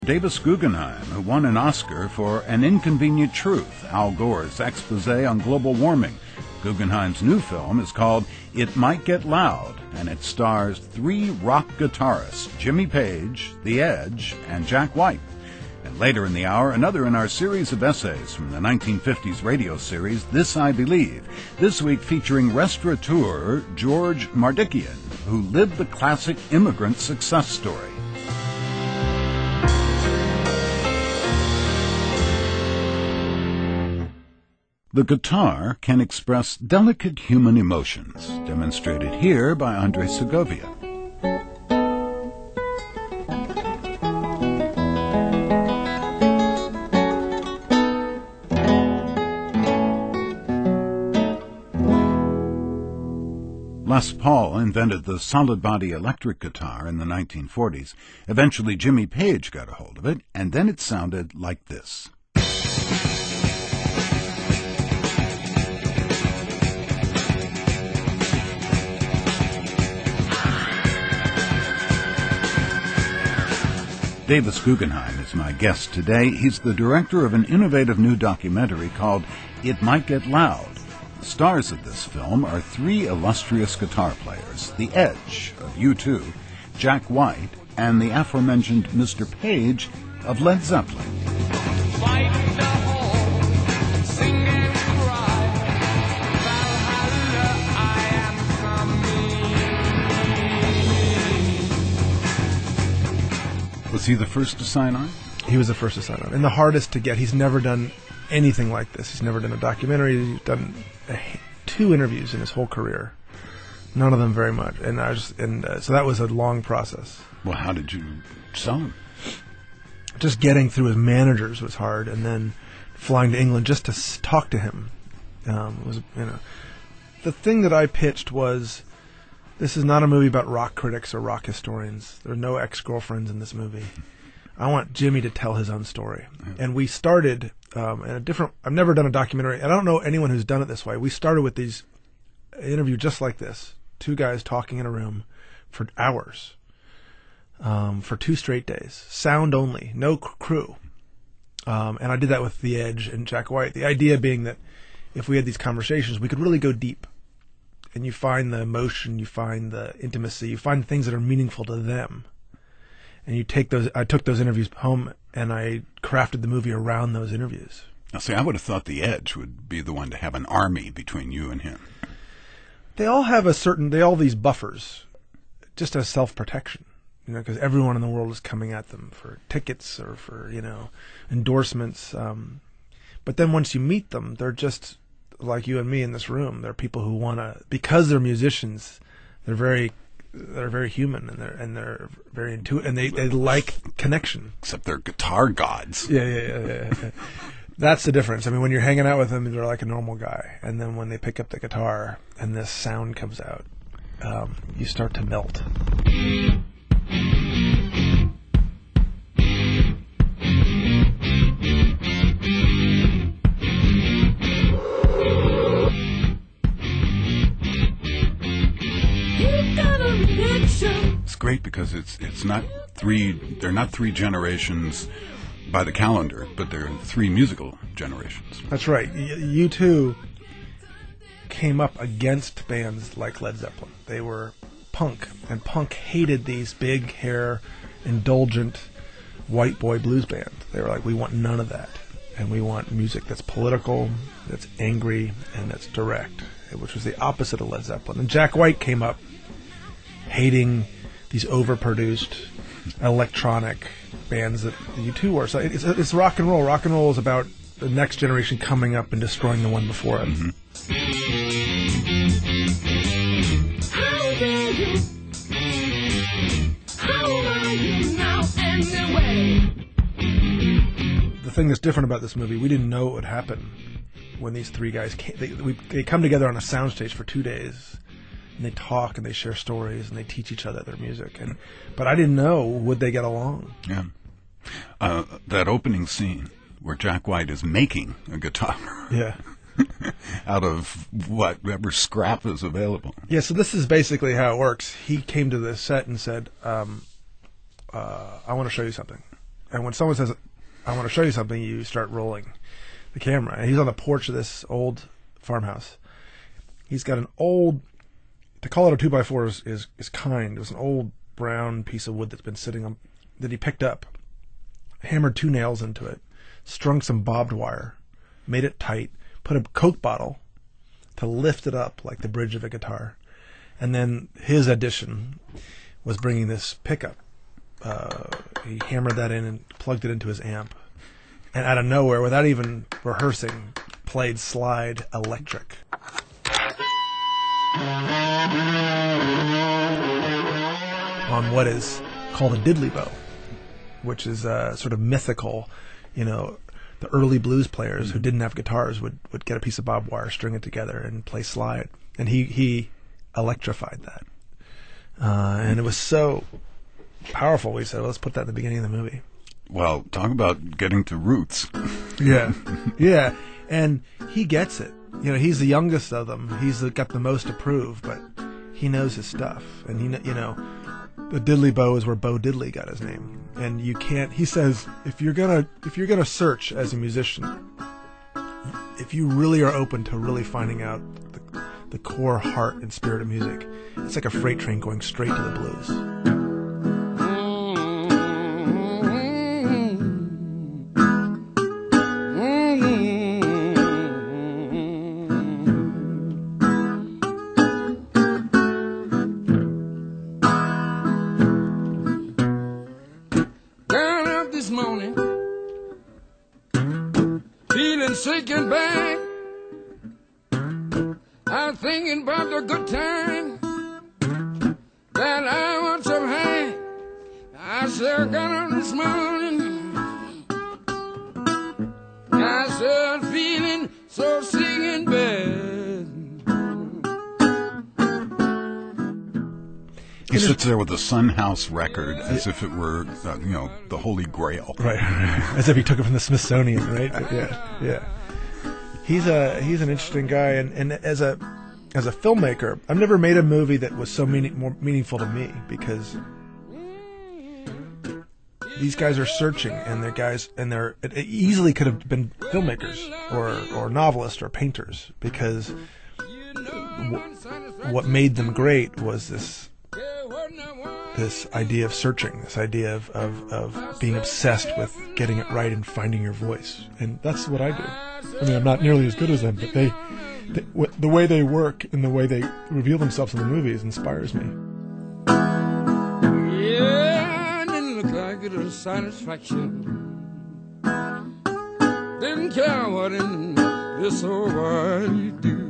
Davis Guggenheim, who won an Oscar for An Inconvenient Truth, Al Gore's expose on global warming. Guggenheim's new film is called It Might Get Loud, and it stars three rock guitarists, Jimmy Page, The Edge, and Jack White. And later in the hour, another in our series of essays from the 1950s radio series, This I Believe, this week featuring restaurateur George Mardikian, who lived the classic immigrant success story. The guitar can express delicate human emotions, demonstrated here by Andre Segovia. Les Paul invented the solid-body electric guitar in the 1940s. Eventually, Jimmy Page got a hold of it, and then it sounded like this. Davis Guggenheim is my guest today. He's the director of an innovative new documentary called It Might Get Loud. The stars of this film are three illustrious guitar players, The Edge of U2, Jack White, and the aforementioned Mr. Page of Led Zeppelin. Was he the first to sign on? He was the first to sign on, and the hardest to get. He's never done anything like this. He's never done a documentary. He's done 2 interviews in his whole career. None of them very much, so that was a long process. Well, how did you sell him? Just getting through his managers was hard, and then flying to England just to talk to him was, the thing that I pitched was, this is not a movie about rock critics or rock historians. There are no ex-girlfriends in this movie. I want Jimmy to tell his own story. And we started I've never done a documentary, and I don't know anyone who's done it this way. We started with these interview just like this. 2 guys talking in a room for hours, for 2 straight days. Sound only, no crew. And I did that with The Edge and Jack White. The idea being that if we had these conversations, we could really go deep. And you find the emotion, you find the intimacy, you find things that are meaningful to them. And you take those. I took those interviews home, and I crafted the movie around those interviews. Now, see, I would have thought The Edge would be the one to have an army between you and him. They all have these buffers, just as self-protection, because everyone in the world is coming at them for tickets or for, endorsements. But then once you meet them, they're just like you and me in this room. They're people who want to, because they're musicians, they're very human, and they're very intuitive, and they like connection. Except they're guitar gods. Yeah. That's the difference. I mean, when you're hanging out with them, they're like a normal guy, and then when they pick up the guitar and this sound comes out, you start to melt. It's great because it's not they're not 3 generations by the calendar, but they're 3 musical generations. That's right. U2 came up against bands like Led Zeppelin. They were punk, and punk hated these big hair, indulgent white boy blues band. They were like, we want none of that, and we want music that's political, that's angry, and that's direct, which was the opposite of Led Zeppelin. And Jack White came up hating these overproduced electronic bands that U2 were. So it's rock and roll. Rock and roll is about the next generation coming up and destroying the one before it. Mm-hmm. How dare you? How are you now anyway? The thing that's different about this movie, we didn't know what would happen when these 3 guys came. They come together on a soundstage for 2 days. And they talk and they share stories and they teach each other their music. But I didn't know, would they get along? Yeah. That opening scene where Jack White is making a guitar. Yeah. Out of whatever scrap is available. Yeah, so this is basically how it works. He came to the set and said, I want to show you something. And when someone says, "I want to show you something," you start rolling the camera. And he's on the porch of this old farmhouse. He's got an old, to call it a 2x4 is kind. It was an old brown piece of wood that's been sitting on, that he picked up, hammered 2 nails into it, strung some barbed wire, made it tight, put a Coke bottle to lift it up like the bridge of a guitar. And then his addition was bringing this pickup. He hammered that in and plugged it into his amp. And out of nowhere, without even rehearsing, played slide electric. On what is called a diddley bow, which is sort of mythical. You know, the early blues players who didn't have guitars would get a piece of barbed wire, string it together, and play slide. And he electrified that. And it was so powerful, we said, well, let's put that at the beginning of the movie. Well, talk about getting to roots. Yeah. Yeah. And he gets it. You know, he's the youngest of them. He's got the most to prove, but he knows his stuff. And you know, the diddley bow is where Bo Diddley got his name. And you can't, he says, if you're gonna search as a musician, if you really are open to really finding out the core heart and spirit of music, it's like a freight train going straight to the blues. Shaking back, I'm thinking about the good time that I once have had. I sure got on this morning. I sure feeling so singing bad. He sits there with a Sun House record as if it were, the Holy Grail. Right. As if he took it from the Smithsonian, right? Yeah. He's an interesting guy, and as a filmmaker, I've never made a movie that was so more meaningful to me, because these guys are searching, and it easily could have been filmmakers or novelists or painters, because what made them great was this idea of searching, this idea of being obsessed with getting it right and finding your voice. And that's what I do. I mean, I'm not nearly as good as them, but the way they work and the way they reveal themselves in the movies inspires me. Yeah, didn't look like it was satisfaction. Didn't care what in this whole world you do.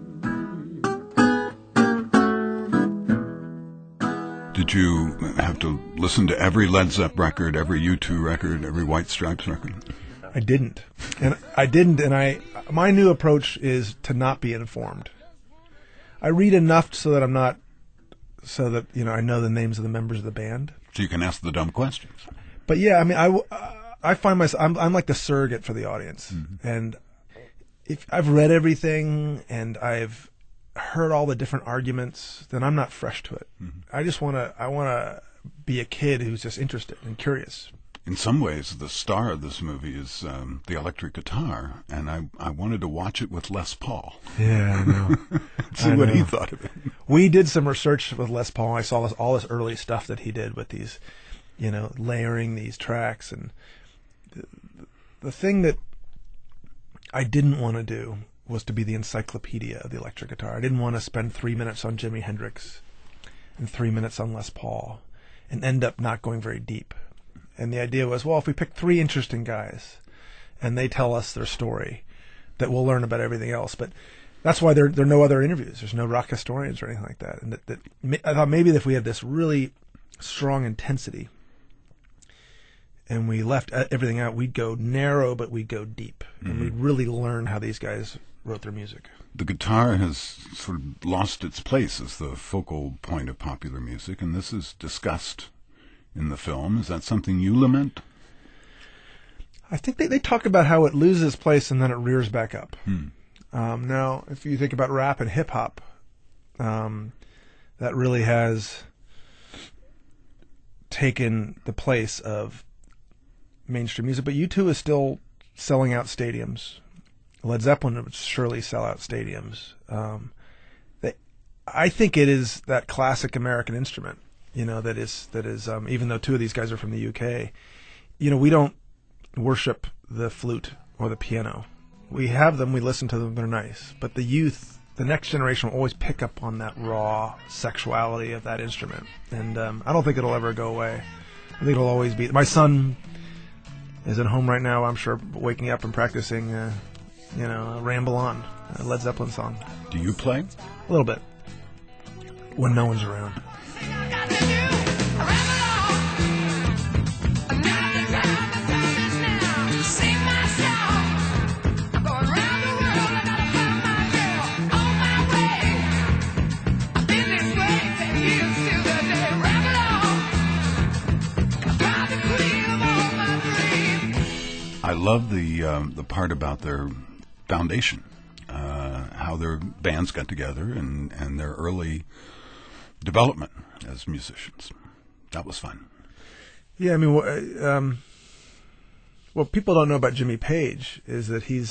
Did you have to listen to every Led Zepp record, every U2 record, every White Stripes record? I didn't. And my new approach is to not be informed. I read enough so that I know the names of the members of the band. So you can ask the dumb questions. But yeah, I mean, I find myself, I'm like the surrogate for the audience. Mm-hmm. And if I've read everything and I've heard all the different arguments, then I'm not fresh to it. Mm-hmm. I want to be a kid who's just interested and curious. In some ways, the star of this movie is the electric guitar, and I wanted to watch it with Les Paul. Yeah, I know. See what he thought of it. We did some research with Les Paul. I saw all this early stuff that he did with these, layering these tracks. And the thing that I didn't want to do was to be the encyclopedia of the electric guitar. I didn't want to spend 3 minutes on Jimi Hendrix and 3 minutes on Les Paul and end up not going very deep. And the idea was, well, if we pick 3 interesting guys and they tell us their story, that we'll learn about everything else. But that's why there are no other interviews. There's no rock historians or anything like that. And I thought maybe if we had this really strong intensity and we left everything out, we'd go narrow, but we'd go deep. Mm-hmm. And we'd really learn how these guys wrote their music. The guitar has sort of lost its place as the focal point of popular music, and this is discussed in the film. Is that something you lament? I think they talk about how it loses its place and then it rears back up. Now, if you think about rap and hip-hop, that really has taken the place of mainstream music, but U2 is still selling out stadiums. Led Zeppelin would surely sell out stadiums. I think it is that classic American instrument, that is even though two of these guys are from the UK, we don't worship the flute or the piano. We have them, we listen to them, they're nice. But the youth, the next generation will always pick up on that raw sexuality of that instrument. And I don't think it'll ever go away. I think it'll always be. My son is at home right now, I'm sure, waking up and practicing, Ramble On, a Led Zeppelin song. Do you play? A little bit. When no one's around. I love the part about their foundation, how their bands got together and their early development as musicians. That was fun. Yeah, I mean, what people don't know about Jimmy Page is that he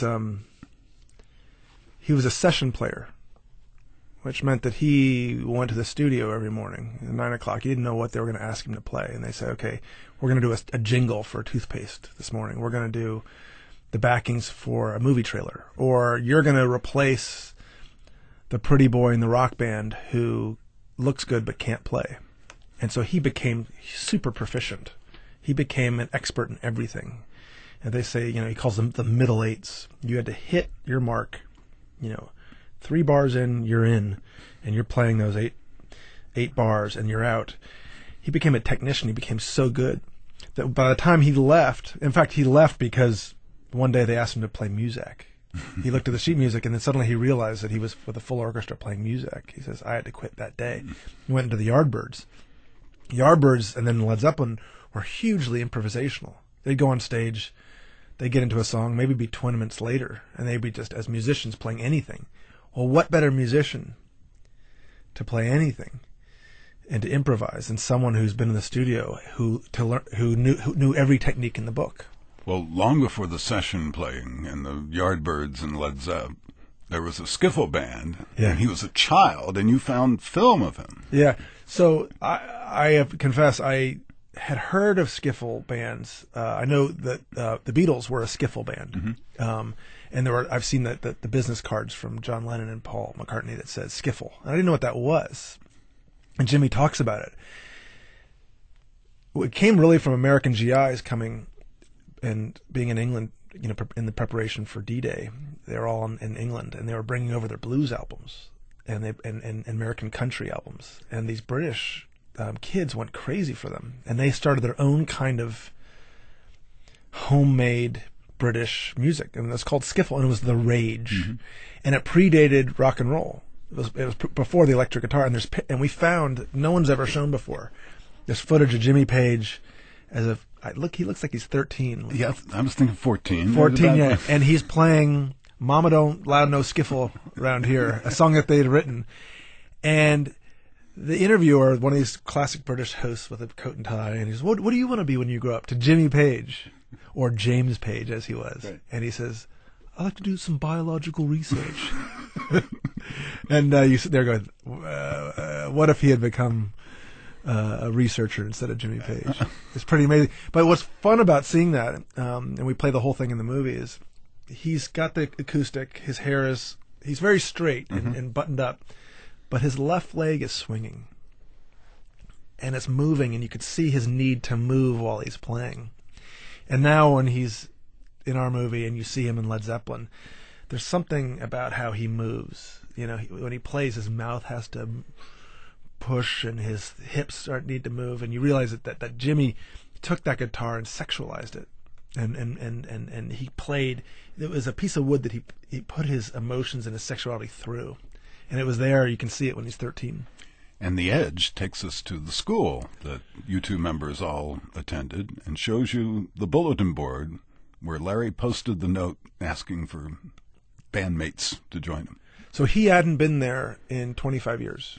was a session player, which meant that he went to the studio every morning at 9 o'clock. He didn't know what they were going to ask him to play, and they said, "Okay, we're going to do a jingle for toothpaste this morning. We're going to do the backings for a movie trailer, or you're going to replace the pretty boy in the rock band who looks good but can't play." And so he became super proficient. He became an expert in everything. And they say, he calls them the middle eights. You had to hit your mark, 3 bars in, you're in, and you're playing those eight bars and you're out. He became a technician. He became so good that by the time he left, in fact, he left because one day they asked him to play music. He looked at the sheet music, and then suddenly he realized that he was with a full orchestra playing music. He says, I had to quit that day. He went into the Yardbirds. Yardbirds and then Led Zeppelin were hugely improvisational. They'd go on stage, they'd get into a song, maybe be 20 minutes later, and they'd be just, as musicians, playing anything. Well, what better musician to play anything and to improvise than someone who's been in the studio who knew every technique in the book? Well, long before the session playing and the Yardbirds and Led Zepp, there was a skiffle band, and he was a child, and you found film of him. Yeah, so I have to confess, I had heard of skiffle bands. I know that the Beatles were a skiffle band, and I've seen the business cards from John Lennon and Paul McCartney that says skiffle, and I didn't know what that was. And Jimmy talks about it. It came really from American GIs coming and being in England, in the preparation for D-Day. They were all in England, and they were bringing over their blues albums and American country albums. And these British kids went crazy for them, and they started their own kind of homemade British music, and it's called skiffle, and it was the rage, and it predated rock and roll. It was before the electric guitar, and we found, no one's ever shown before, this footage of Jimmy Page he looks like he's 13. Yeah, I was thinking 14. 14, yeah, and he's playing Mama Don't Loud No Skiffle Around Here, a song that they had written, and the interviewer, one of these classic British hosts with a coat and tie, and he says, what do you want to be when you grow up? To Jimmy Page, or James Page as he was. Right. And he says, I like to do some biological research. And you sit there going, what if he had become a researcher instead of Jimmy Page? It's pretty amazing. But what's fun about seeing that, and we play the whole thing in the movie, is he's got the acoustic, his hair he's very straight and buttoned up, but his left leg is swinging. And it's moving, and you could see his need to move while he's playing. And now when he's in our movie and you see him in Led Zeppelin, there's something about how he moves. When he plays, his mouth has to push and his hips need to move, and you realize that Jimmy took that guitar and sexualized it. And he played, it was a piece of wood that he put his emotions and his sexuality through. And it was there, you can see it when he's 13. And The Edge takes us to the school that U2 members all attended and shows you the bulletin board where Larry posted the note asking for bandmates to join him. So he hadn't been there in 25 years.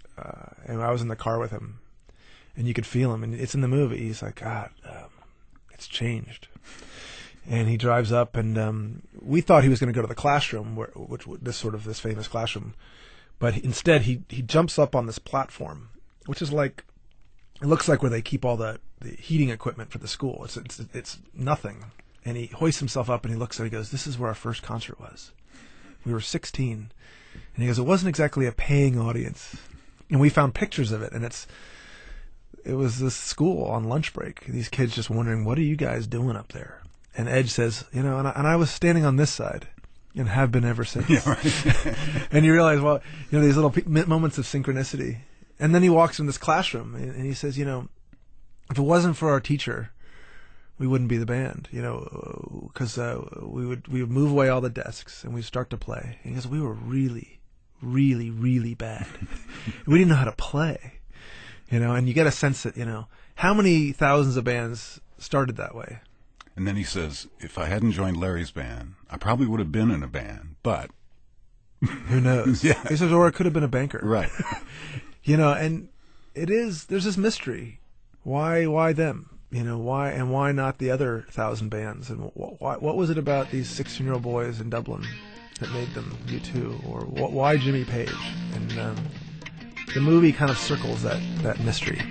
And I was in the car with him, and you could feel him. And it's in the movie. He's like, God, It's changed. And he drives up, and we thought he was going to go to the classroom, this famous classroom. But instead, he jumps up on this platform, which is like, it looks like where they keep all the heating equipment for the school. It's nothing. And he hoists himself up, and he looks and he goes, "This is where our first concert was. We were 16. And he goes, "It wasn't exactly a paying audience." And we found pictures of it, and it was this school on lunch break. These kids just wondering, what are you guys doing up there? And Edge says, and I was standing on this side and have been ever since. Yeah, right. And you realize, well, these little moments of synchronicity. And then he walks in this classroom and he says, if it wasn't for our teacher, we wouldn't be the band, because we would move away all the desks and we'd start to play. And he goes, we were really, really, really bad. We didn't know how to play, and you get a sense that, how many thousands of bands started that way. And then he says, if I hadn't joined Larry's band, I probably would have been in a band, but... Who knows? Yeah. He says, or I could have been a banker. Right. And there's this mystery. Why them? Why not the other 1,000 bands? And what was it about these 16-year-old boys in Dublin that made them U2? Or why Jimmy Page? And the movie kind of circles that mystery.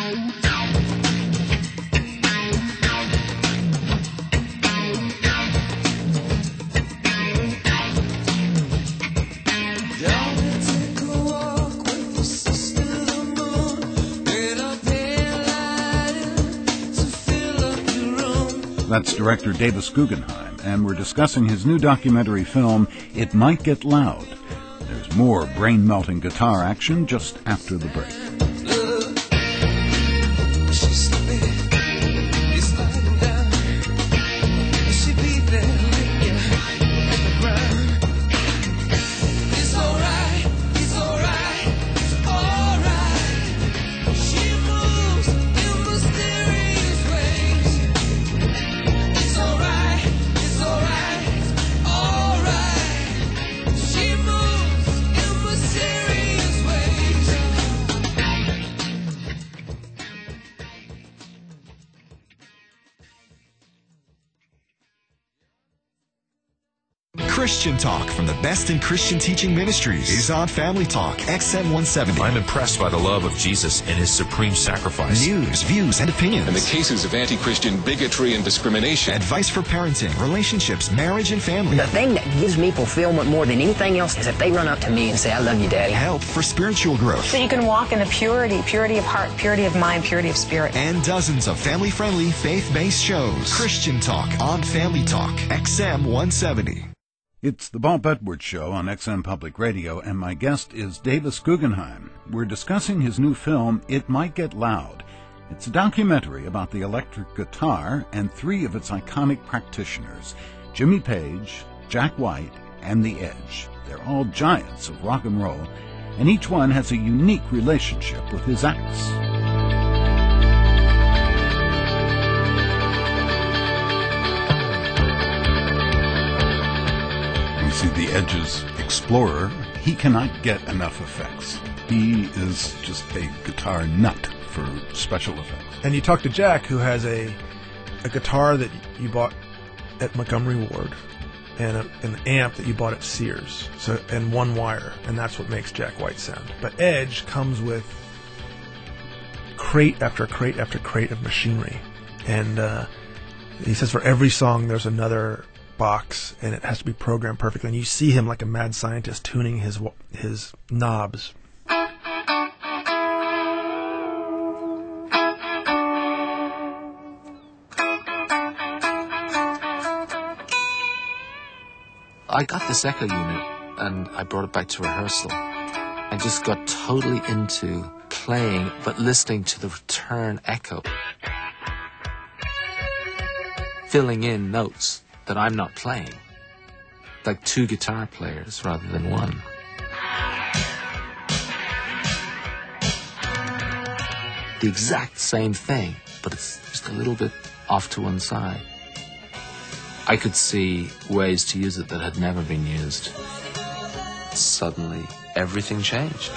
That's director Davis Guggenheim, and we're discussing his new documentary film, It Might Get Loud. There's more brain-melting guitar action just after the break. Christian Talk from the best in Christian teaching ministries is on Family Talk, XM 170. I'm impressed by the love of Jesus and his supreme sacrifice. News, views, and opinions. And the cases of anti-Christian bigotry and discrimination. Advice for parenting, relationships, marriage, and family. The thing that gives me fulfillment more than anything else is if they run up to me and say, I love you, Daddy. Help for spiritual growth. So you can walk in the purity of heart, purity of mind, purity of spirit. And dozens of family-friendly, faith-based shows. Christian Talk on Family Talk, XM 170. It's the Bob Edwards Show on XM Public Radio, and my guest is Davis Guggenheim. We're discussing his new film, It Might Get Loud. It's a documentary about the electric guitar and three of its iconic practitioners, Jimmy Page, Jack White, and The Edge. They're all giants of rock and roll, and each one has a unique relationship with his axe. See, the Edge's explorer, he cannot get enough effects. He is just a guitar nut for special effects. And you talk to Jack, who has a guitar that you bought at Montgomery Ward and an amp that you bought at Sears, and one wire, and that's what makes Jack White sound. But Edge comes with crate after crate after crate of machinery, and he says for every song there's another box, and it has to be programmed perfectly. And you see him like a mad scientist tuning his knobs. I got this echo unit and I brought it back to rehearsal. I just got totally into playing, but listening to the return echo, filling in notes that I'm not playing, like two guitar players rather than one. The exact same thing, but it's just a little bit off to one side. I could see ways to use it that had never been used. Suddenly, everything changed.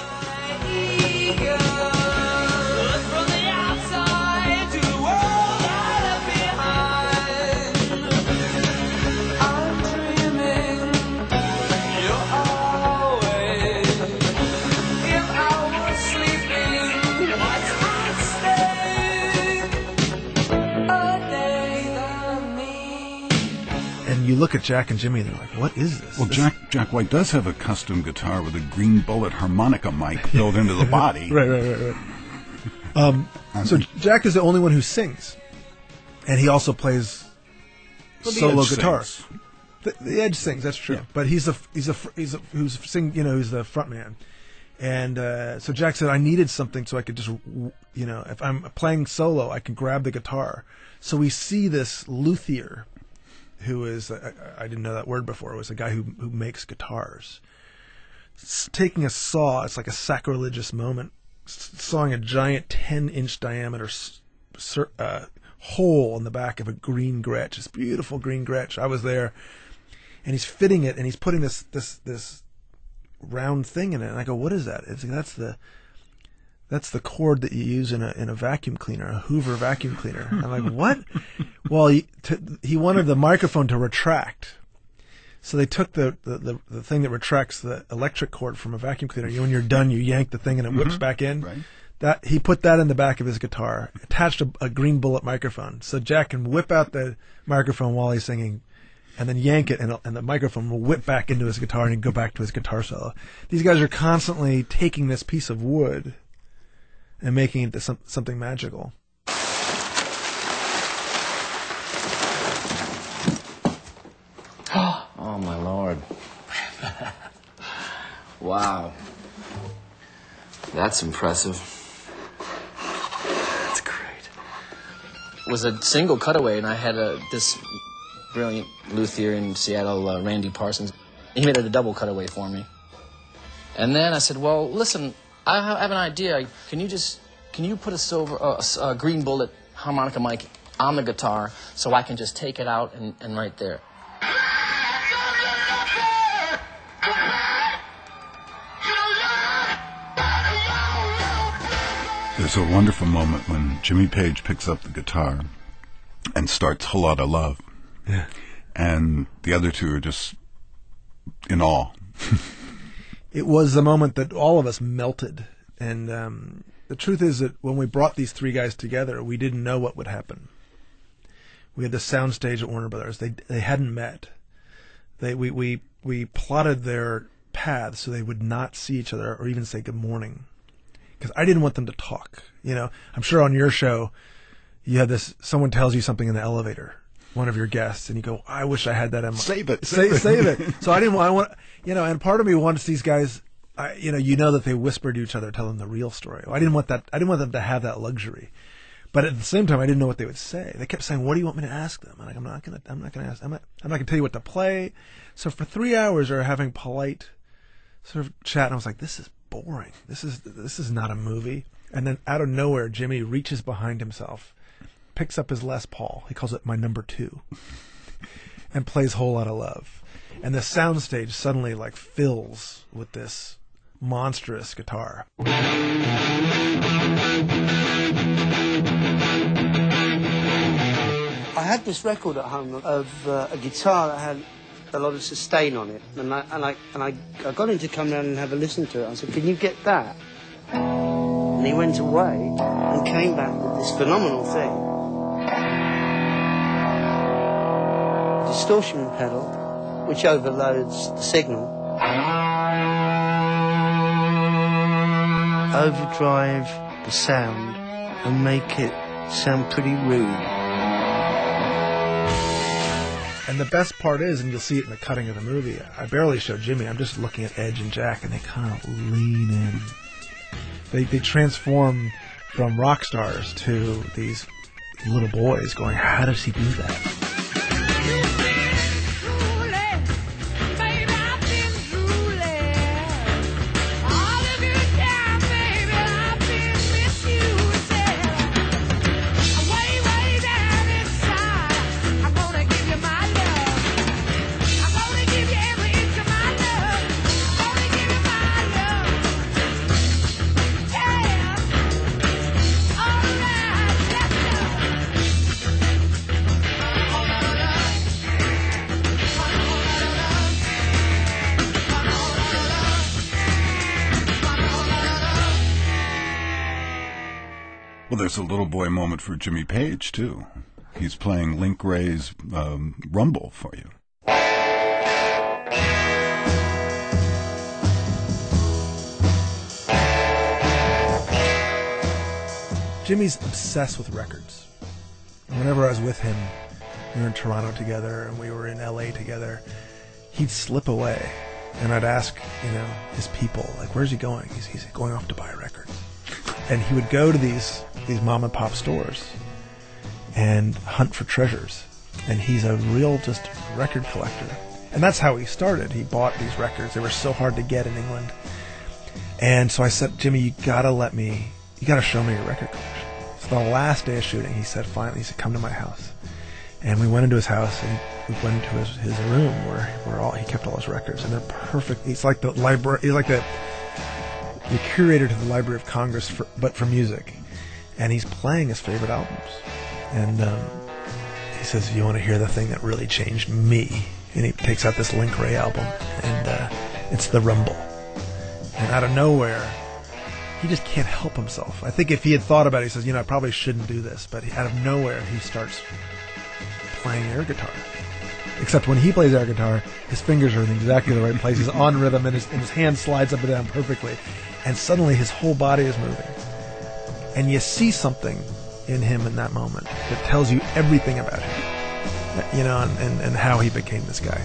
And you look at Jack and Jimmy, and they're like, what is this? Well, Jack White does have a custom guitar with a green bullet harmonica mic built into the body. Right. So Jack is the only one who sings. And he also plays solo guitar. The Edge sings, that's true. Yeah. But he's the front man. And so Jack said, I needed something so I could just, if I'm playing solo, I can grab the guitar. So we see this luthier, who is, I didn't know that word before, it was a guy who makes guitars, taking a saw, it's like a sacrilegious moment, sawing a giant 10-inch diameter hole in the back of a green Gretsch, this beautiful green Gretsch. I was there, and he's fitting it, and he's putting this round thing in it, and I go, what is that? It's like, that's the cord that you use in a vacuum cleaner, a Hoover vacuum cleaner. I'm like, what? Well, he wanted the microphone to retract, so they took the thing that retracts the electric cord from a vacuum cleaner. When you're done, you yank the thing and it whips back in. Right. That he put that in the back of his guitar, attached a green bullet microphone, so Jack can whip out the microphone while he's singing, and then yank it, and the microphone will whip back into his guitar, and he'd go back to his guitar solo. These guys are constantly taking this piece of wood and making it something magical. Oh, my Lord. Wow. That's impressive. That's great. It was a single cutaway, and I had this brilliant luthier in Seattle, Randy Parsons. He made it a double cutaway for me. And then I said, well, listen, I have an idea. Can you put a green bullet harmonica mic on the guitar so I can just take it out and right there. There's a wonderful moment when Jimmy Page picks up the guitar and starts Whole Lotta Love. Yeah. And the other two are just in awe. It was a moment that all of us melted. And the truth is that when we brought these three guys together, we didn't know what would happen. We had the soundstage at Warner Brothers. They hadn't met. We plotted their paths so they would not see each other or even say good morning. Because I didn't want them to talk. I'm sure on your show, you had this, someone tells you something in the elevator, one of your guests, and you go, I wish I had that in my... Save it. Save it. So I want, and part of me wants these guys, that they whisper to each other, tell them the real story. I didn't want that. I didn't want them to have that luxury. But at the same time, I didn't know what they would say. They kept saying, what do you want me to ask them? I'm like, I'm not going to ask. I'm not going to tell you what to play. So for 3 hours, they're having polite sort of chat, and I was like, this is boring. This is not a movie. And then out of nowhere, Jimmy reaches behind himself, picks up his Les Paul. He calls it my number 2, and plays Whole Lotta Love. And the soundstage suddenly fills with this monstrous guitar. I had this record at home of a guitar that had a lot of sustain on it, and I got him to come down and have a listen to it. I said, "Can you get that?" And he went away and came back with this phenomenal thing, distortion pedal, which overloads the signal, overdrive the sound, and make it sound pretty rude. And the best part is, and you'll see it in the cutting of the movie, I barely show Jimmy. I'm just looking at Edge and Jack, and they kind of lean in. They transform from rock stars to these little boys going, how does he do that? Well, there's a little boy moment for Jimmy Page, too. He's playing Link Wray's Rumble for you. Jimmy's obsessed with records. Whenever I was with him, we were in Toronto together and we were in LA together, he'd slip away and I'd ask, his people, like, where's he going? He's going off to buy records. And he would go to these mom and pop stores and hunt for treasures. And he's a real just record collector. And that's how he started. He bought these records. They were so hard to get in England. And so I said, Jimmy, you gotta show me your record collection. So the last day of shooting, he said, come to my house. And we went into his house and we went into his room where he kept all his records. And they're perfect. He's like the library, he's like the curator to the Library of Congress, but for music. And he's playing his favorite albums. And he says, you want to hear the thing that really changed me? And he takes out this Link Wray album, and it's The Rumble. And out of nowhere, he just can't help himself. I think if he had thought about it, he says, I probably shouldn't do this. But out of nowhere, he starts playing air guitar. Except when he plays air guitar, his fingers are in exactly the right place. He's on rhythm, and his hand slides up and down perfectly. And suddenly, his whole body is moving. And you see something in him in that moment that tells you everything about him. And how he became this guy.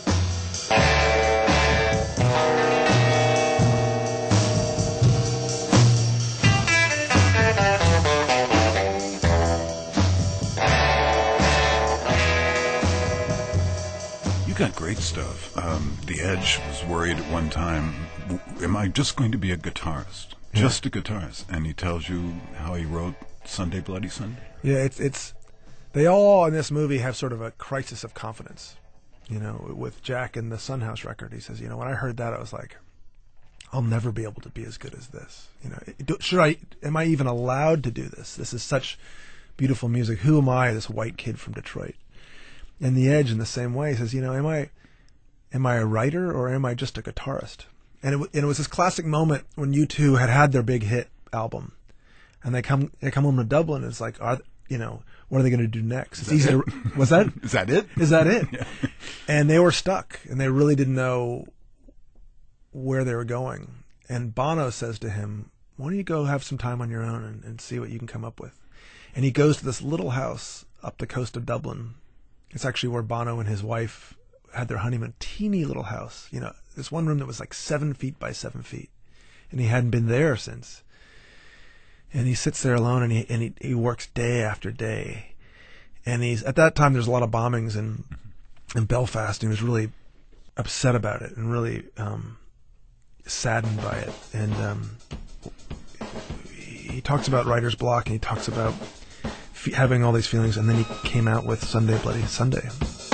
You got great stuff. The Edge was worried at one time, am I just going to be a guitarist? Yeah. Just a guitarist. And he tells you how he wrote Sunday Bloody Sunday. Yeah, it's they all in this movie have sort of a crisis of confidence. With Jack and the Son House record, he says, when I heard that, I was like, I'll never be able to be as good as this. Am I even allowed to do this? This is such beautiful music. Who am I, this white kid from Detroit? And The Edge, in the same way, says, am I a writer or am I just a guitarist? And it was this classic moment when U2 had their big hit album, and they come home to Dublin, and it's like, what are they going to do next? It's easy to. Was that? Is that it? Is that it? Yeah. And they were stuck, and they really didn't know where they were going. And Bono says to him, "Why don't you go have some time on your own and see what you can come up with?" And he goes to this little house up the coast of Dublin. It's actually where Bono and his wife had their honeymoon. Teeny little house, this one room that was like 7 feet by 7 feet, and he hadn't been there since. And he sits there alone, and he works day after day. And at that time there's a lot of bombings in Belfast, and he was really upset about it and really saddened by it. And he talks about writer's block, and he talks about having all these feelings, and then he came out with Sunday Bloody Sunday.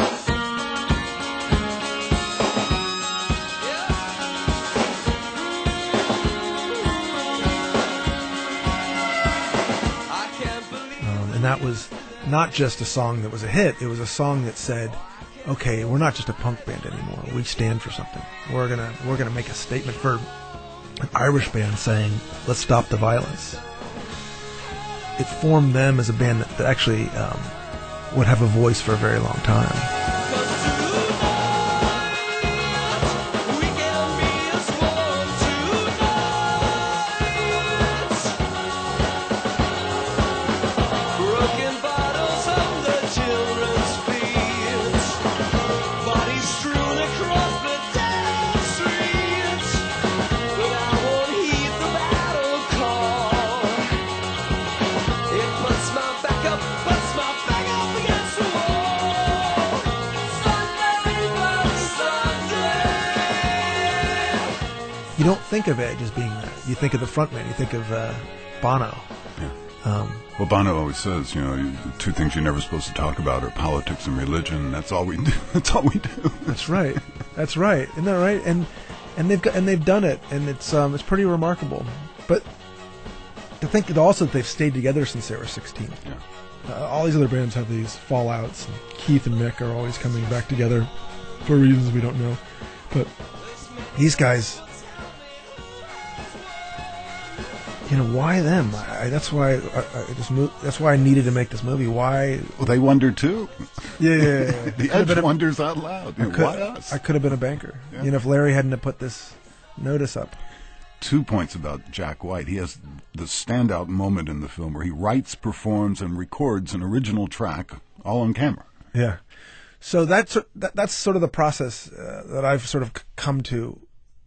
And that was not just a song that was a hit. It was a song that said, okay, we're not just a punk band anymore. We stand for something. We're gonna make a statement for an Irish band saying, let's stop the violence. It formed them as a band that actually would have a voice for a very long time. You don't think of Edge as being that. You think of the frontman. You think of Bono. Yeah. Well, Bono always says, the two things you're never supposed to talk about are politics and religion. That's all we do. That's all we do. That's right. That's right. Isn't that right? And they've done it, and it's pretty remarkable. But to think that also they've stayed together since they were 16. Yeah. All these other bands have these fallouts. And Keith and Mick are always coming back together for reasons we don't know. But these guys. Why them? That's why I needed to make this movie. Why? Well, they wonder too. Yeah. The Edge wonders out loud. Why us? I could have been a banker. Yeah. If Larry hadn't have put this notice up. 2 points about Jack White. He has the standout moment in the film where he writes, performs, and records an original track all on camera. Yeah. So that's sort of the process that I've sort of come to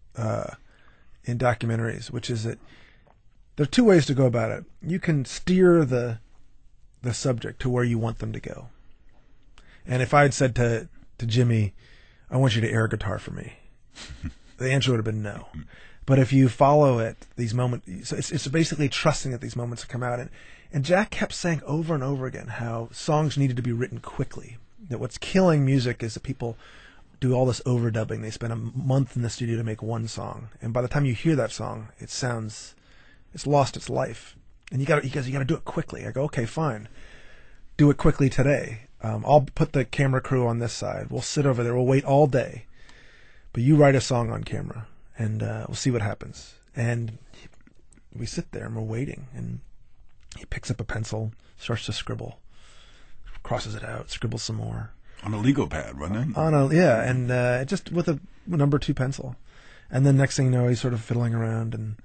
in documentaries, which is that there are two ways to go about it. You can steer the subject to where you want them to go. And if I had said to Jimmy, I want you to air guitar for me, the answer would have been no. But if you follow it, these moments, it's basically trusting that these moments will come out. And Jack kept saying over and over again how songs needed to be written quickly. That what's killing music is that people do all this overdubbing. They spend a month in the studio to make one song, and by the time you hear that song, it's lost its life. And you got to do it quickly. I go, okay, fine, do it quickly today. I'll put the camera crew on this side. We'll sit over there. We'll wait all day, but you write a song on camera, and we'll see what happens. And we sit there and we're waiting, and he picks up a pencil, starts to scribble, crosses it out, scribbles some more. On a Lego pad, wasn't it? And just with a number 2 pencil. And then next thing you know, he's sort of fiddling around, and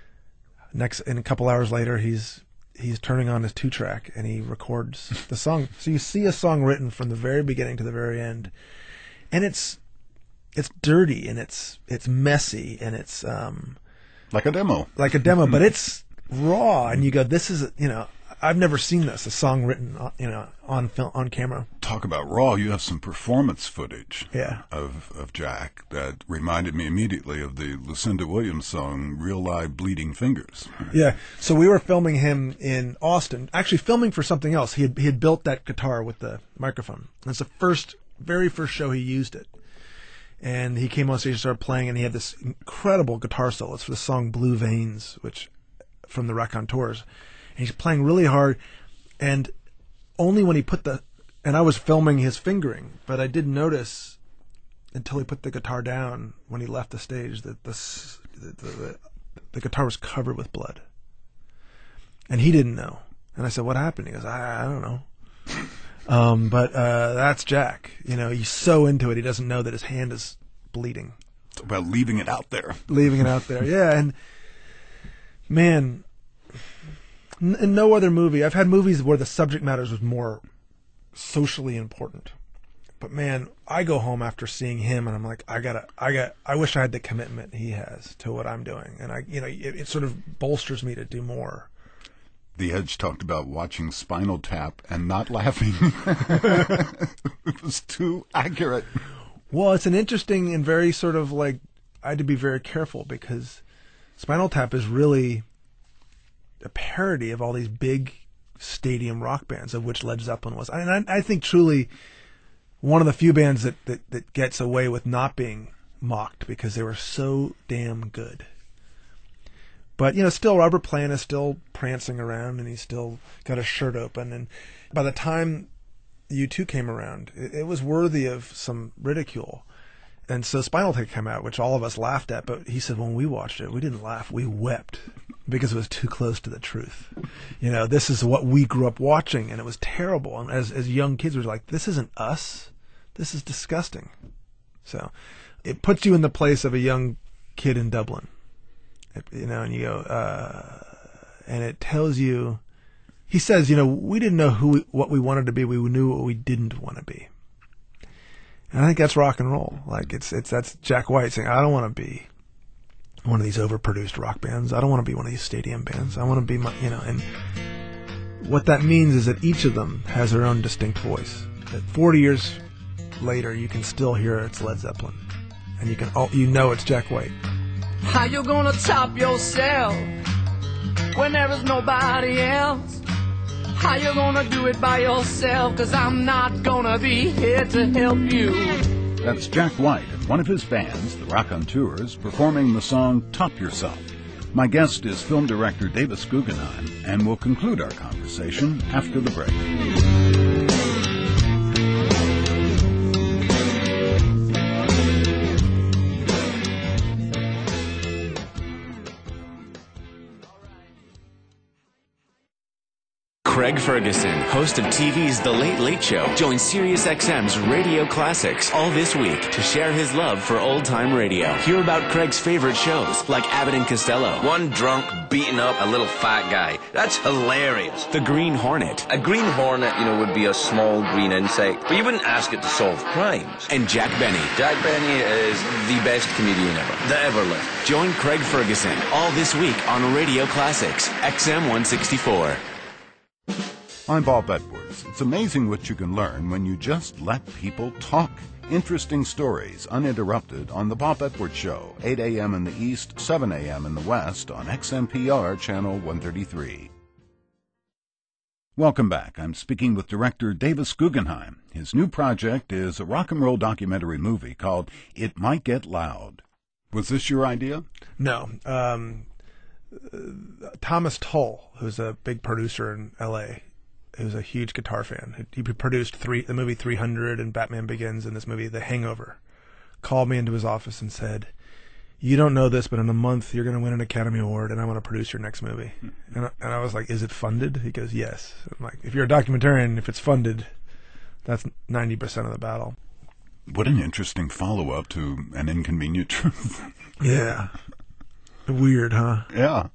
a couple hours later, he's turning on his 2-track and he records the song. So you see a song written from the very beginning to the very end, and it's dirty and it's messy and it's like a demo, but it's raw. And you go, this is I've never seen this, a song written on film, on camera. Talk about raw. You have some performance footage yeah. of Jack that reminded me immediately of the Lucinda Williams song Real Live Bleeding Fingers. Yeah. So we were filming him in Austin, actually filming for something else. He had built that guitar with the microphone. That's the very first show he used it. And he came on stage and started playing, and he had this incredible guitar solo. It's for the song Blue Veins, which from the Raconteurs. And he's playing really hard, and only when he and I was filming his fingering, but I didn't notice until he put the guitar down when he left the stage that the guitar was covered with blood. And he didn't know. And I said, what happened? He goes, I don't know. But that's Jack. He's so into it, he doesn't know that his hand is bleeding. It's about leaving it out there. Yeah. And man, in no other movie, I've had movies where the subject matters was more socially important. But man, I go home after seeing him and I'm like, I wish I had the commitment he has to what I'm doing. And it sort of bolsters me to do more. The Edge talked about watching Spinal Tap and not laughing. It was too accurate. Well, it's an interesting and very sort of I had to be very careful because Spinal Tap is really a parody of all these big stadium rock bands, of which Led Zeppelin was. I think truly one of the few bands that gets away with not being mocked because they were so damn good. But, still Robert Plant is still prancing around and he's still got his shirt open. And by the time U2 came around, it was worthy of some ridicule. And so Spinal Tap came out, which all of us laughed at. But he said when we watched it, we didn't laugh, we wept because it was too close to the truth. This is what we grew up watching, and it was terrible. And as young kids, we were like, this isn't us. This is disgusting. So it puts you in the place of a young kid in Dublin. And you go, and it tells you, he says, we didn't know what we wanted to be. We knew what we didn't want to be. And I think that's rock and roll. That's Jack White saying, I don't want to be one of these overproduced rock bands. I don't want to be one of these stadium bands. I want to be and what that means is that each of them has their own distinct voice. That 40 years later, you can still hear it's Led Zeppelin. And it's Jack White. How you gonna top yourself when there is nobody else? How you gonna do it by yourself? 'Cause I'm not gonna be here to help you. That's Jack White and one of his bands, the Raconteurs, performing the song Top Yourself. My guest is film director Davis Guggenheim, and we'll conclude our conversation after the break. Craig Ferguson, host of TV's The Late Late Show, joins SiriusXM's Radio Classics all this week to share his love for old-time radio. Hear about Craig's favorite shows, like Abbott and Costello. One drunk beating up a little fat guy. That's hilarious. The Green Hornet. A green hornet, would be a small green insect, but you wouldn't ask it to solve crimes. And Jack Benny. Jack Benny is the best comedian that ever lived. Join Craig Ferguson all this week on Radio Classics, XM 164. I'm Bob Edwards. It's amazing what you can learn when you just let people talk. Interesting stories, uninterrupted, on The Bob Edwards Show, 8 a.m. in the East, 7 a.m. in the West, on XMPR Channel 133. Welcome back. I'm speaking with director Davis Guggenheim. His new project is a rock and roll documentary movie called It Might Get Loud. Was this your idea? No. Thomas Tull, who's a big producer in L.A., who's a huge guitar fan. He produced the movie 300 and Batman Begins and this movie The Hangover. Called me into his office and said, "You don't know this, but in a month you're going to win an Academy Award and I want to produce your next movie." And I was like, "Is it funded?" He goes, "Yes." I'm like, "If you're a documentarian, if it's funded, that's 90% of the battle." What an interesting follow-up to An Inconvenient Truth. Yeah. Weird, huh? Yeah.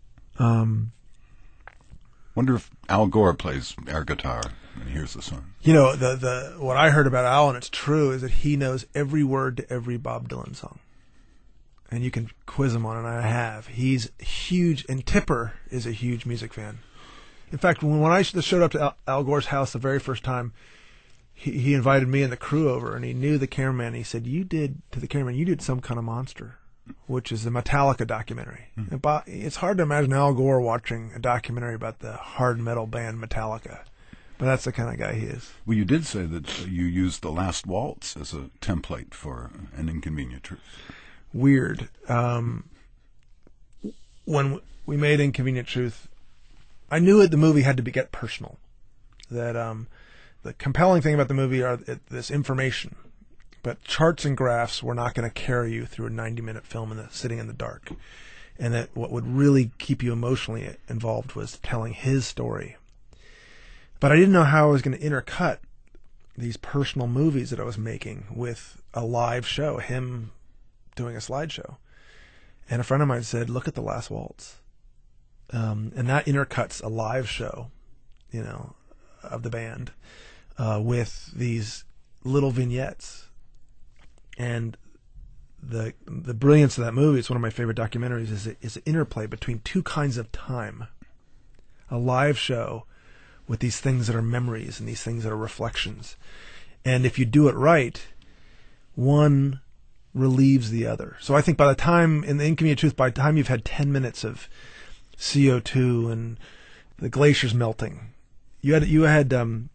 Wonder if Al Gore plays air guitar and hears the song. The what I heard about Al, and it's true, is that he knows every word to every Bob Dylan song. And you can quiz him on it, and I have. He's huge, and Tipper is a huge music fan. In fact, when I showed up to Al Gore's house the very first time, he invited me and the crew over, and he knew the cameraman. He said, "You did Some Kind of Monster," which is a Metallica documentary. Mm-hmm. It's hard to imagine Al Gore watching a documentary about the hard metal band Metallica, but that's the kind of guy he is. Well, you did say that you used The Last Waltz as a template for An Inconvenient Truth. Weird. When we made Inconvenient Truth, I knew the movie had to get personal. That the compelling thing about the movie are this information. But charts and graphs were not going to carry you through a 90-minute film sitting in the dark. And that what would really keep you emotionally involved was telling his story. But I didn't know how I was going to intercut these personal movies that I was making with a live show, him doing a slideshow. And a friend of mine said, "Look at The Last Waltz." And that intercuts a live show, of the band with these little vignettes. And the brilliance of that movie, it's one of my favorite documentaries, is the interplay between two kinds of time. A live show with these things that are memories and these things that are reflections. And if you do it right, one relieves the other. So I think by the time, in The Inconvenient Truth, by the time you've had 10 minutes of CO2 and the glaciers melting, you had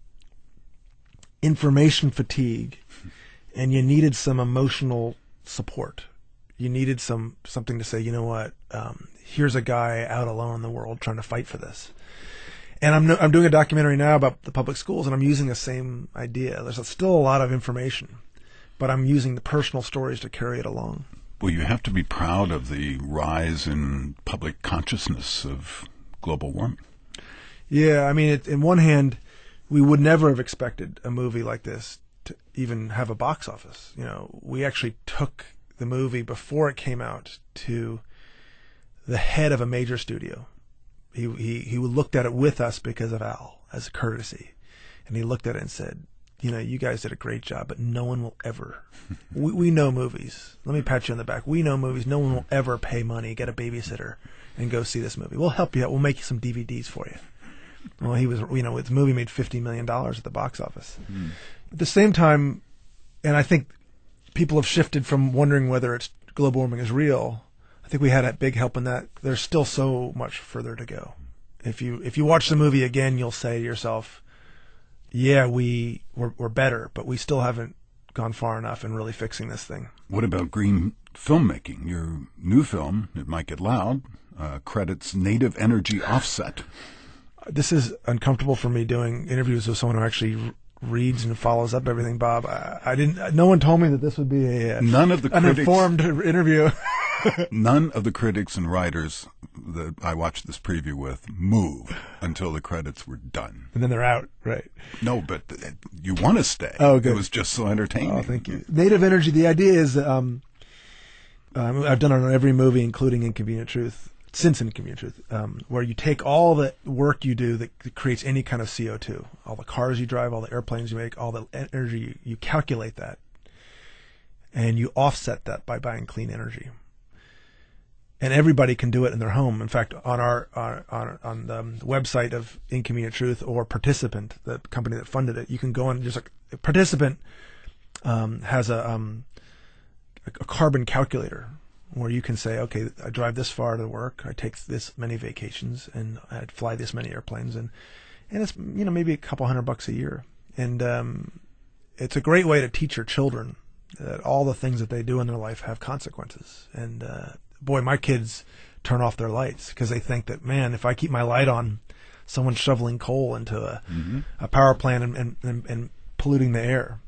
information fatigue, and you needed some emotional support. You needed something to say, here's a guy out alone in the world trying to fight for this. And I'm doing a documentary now about the public schools, and I'm using the same idea. There's still a lot of information, but I'm using the personal stories to carry it along. Well, you have to be proud of the rise in public consciousness of global warming. Yeah, I mean, in one hand, we would never have expected a movie like this to even have a box office. We actually took the movie before it came out to the head of a major studio. He looked at it with us because of Al, as a courtesy. And he looked at it and said, you guys did a great job, but no one will ever. We know movies. Let me pat you on the back. We know movies. No one will ever pay money, get a babysitter, and go see this movie. We'll help you out. We'll make you some DVDs for you. Well, he was, the movie made $50 million at the box office. Mm. At the same time, and I think people have shifted from wondering whether global warming is real. I think we had a big help in that. There's still so much further to go. If you watch the movie again, you'll say to yourself, "Yeah, we're better, but we still haven't gone far enough in really fixing this thing." What about green filmmaking? Your new film, It Might Get Loud, credits Native Energy Offset. This is uncomfortable for me, doing interviews with someone who actually reads and follows up everything, Bob. I didn't. No one told me that this would be an informed interview. None of the critics and writers that I watched this preview with moved until the credits were done. And then they're out, right? No, but you want to stay. Oh, good. It was just so entertaining. Oh, thank you. Native Energy, the idea is, I've done it on every movie, including Inconvenient Truth, since Inconvenient Truth, where you take all the work you do that creates any kind of CO2, all the cars you drive, all the airplanes you make, all the energy, you calculate that, and you offset that by buying clean energy. And everybody can do it in their home. In fact, on on the website of Inconvenient Truth or Participant, the company that funded it, you can go and just like Participant has a carbon calculator where you can say, okay, I drive this far to work, I take this many vacations, and I fly this many airplanes, and it's maybe a couple $100 a year, and it's a great way to teach your children that all the things that they do in their life have consequences. And boy, my kids turn off their lights because they think that, man, if I keep my light on, someone's shoveling coal into a power plant and polluting the air.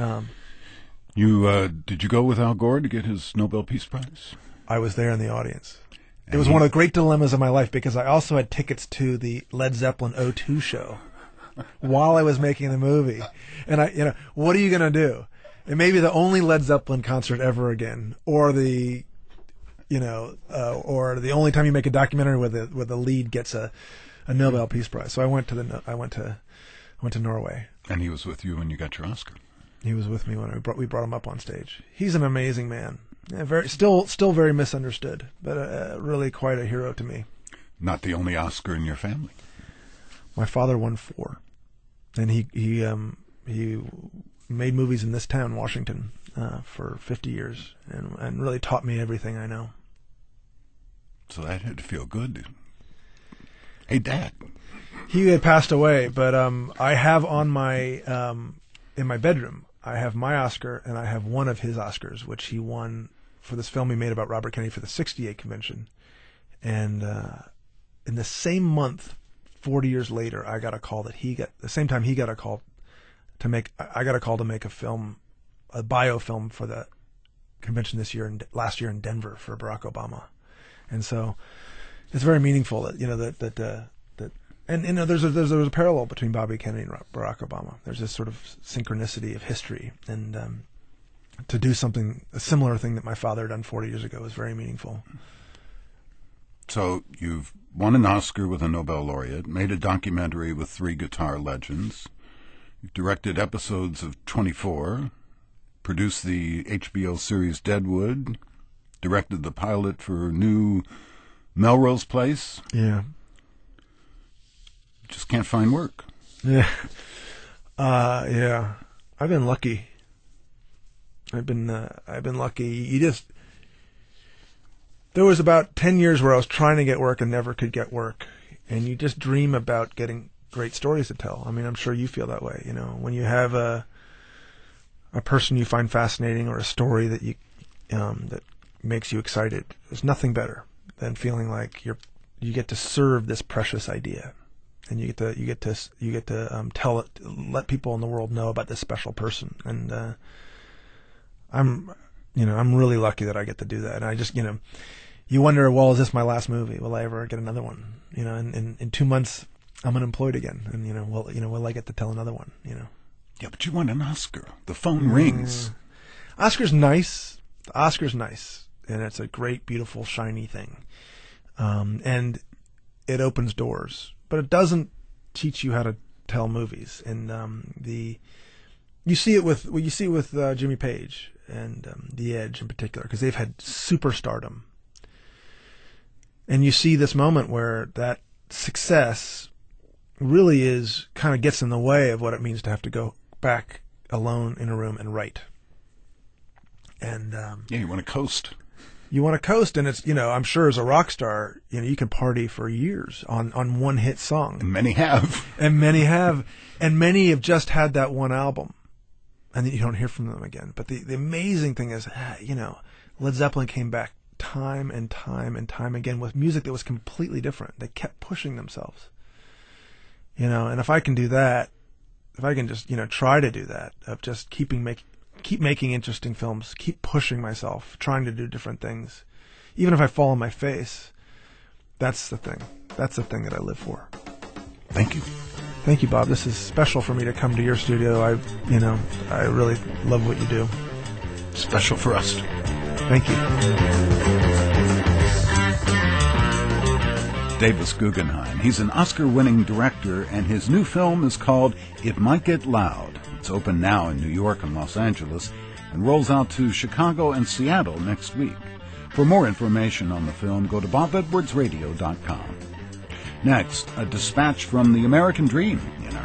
Did you go with Al Gore to get his Nobel Peace Prize? I was there in the audience. It was one of the great dilemmas of my life because I also had tickets to the Led Zeppelin O2 show while I was making the movie. And what are you going to do? It may be the only Led Zeppelin concert ever again, or the only time you make a documentary where the lead gets a Nobel Peace Prize. So I went to Norway. And he was with you when you got your Oscar. He was with me when we brought him up on stage. He's an amazing man. Yeah, still very misunderstood, but really quite a hero to me. Not the only Oscar in your family. My father won 4, and he made movies in this town, Washington, for 50 years, and really taught me everything I know. So that had to feel good. Hey, Dad. He had passed away, but I have on my in my bedroom, I have my Oscar, and I have one of his Oscars, which he won for this film he made about Robert Kennedy for the 68 convention. And in the same month, 40 years later, I got a call that the same time he got a call I got a call to make a film, a biofilm for the convention last year in Denver for Barack Obama. And so it's very meaningful that, there's a parallel between Bobby Kennedy and Barack Obama. There's this sort of synchronicity of history, and to do a similar thing that my father had done 40 years ago is very meaningful. So you've won an Oscar with a Nobel laureate, made a documentary with 3 guitar legends, you've directed episodes of 24, produced the HBO series Deadwood, directed the pilot for new Melrose Place. Yeah. Just can't find work. Yeah. Yeah. I've been lucky. I've been lucky. There was about 10 years where I was trying to get work and never could get work. And you just dream about getting great stories to tell. I mean, I'm sure you feel that way, when you have a person you find fascinating or a story that that makes you excited. There's nothing better than feeling like you get to serve this precious idea. And you get to tell it, let people in the world know about this special person. And I'm really lucky that I get to do that. And I just, you wonder, well, is this my last movie? Will I ever get another one? In 2 months, I'm unemployed again. And will I get to tell another one? Yeah, but you won an Oscar. The phone rings. Oscar's nice. The Oscar's nice, and it's a great, beautiful, shiny thing. And it opens doors. But it doesn't teach you how to tell movies, and you see it with Jimmy Page and The Edge in particular, because they've had superstardom, and you see this moment where that success really gets in the way of what it means to have to go back alone in a room and write. And you want to coast. You want to coast, and it's, I'm sure as a rock star, you can party for years on one hit song. And many have. And many have just had that one album, and then you don't hear from them again. But the amazing thing is, Led Zeppelin came back time and time and time again with music that was completely different. They kept pushing themselves. And if I can do that, if I can just, try to do that, of just keep making interesting films, keep pushing myself, trying to do different things, even if I fall on my face, that's the thing. That's the thing that I live for. Thank you. Thank you, Bob. This is special for me to come to your studio. I really love what you do. Special for us. Thank you. Davis Guggenheim. He's an Oscar-winning director, and his new film is called It Might Get Loud. It's open now in New York and Los Angeles and rolls out to Chicago and Seattle next week. For more information on the film, go to bobedwardsradio.com. Next, a dispatch from the American Dream in our